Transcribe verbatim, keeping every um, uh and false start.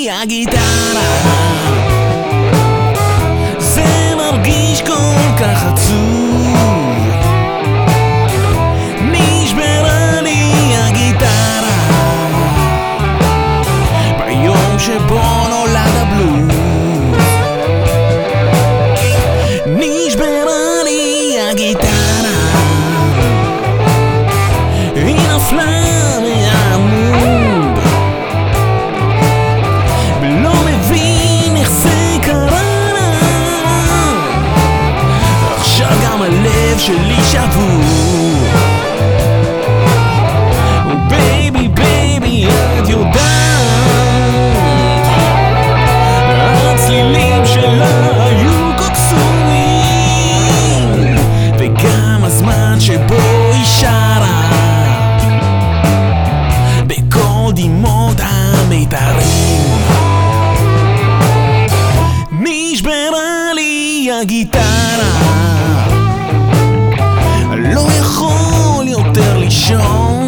הגיטרה. זה מרגיש כל כך עצוב, נשברה לי הגיטרה ביום שבו נולד הבלוז. נשברה לי הגיטרה, היא נפלה מהעמוד, ולא מבין איך זה קרה. עכשיו גם הלב שלי שבור. בייבי בייבי את יודעת, הצלילים שלה היו קסומים, וגם הזמן שבו היא שרה בכל דמעות המיתרים. נשברה לי הגיטרה, לא יכול יותר לישון,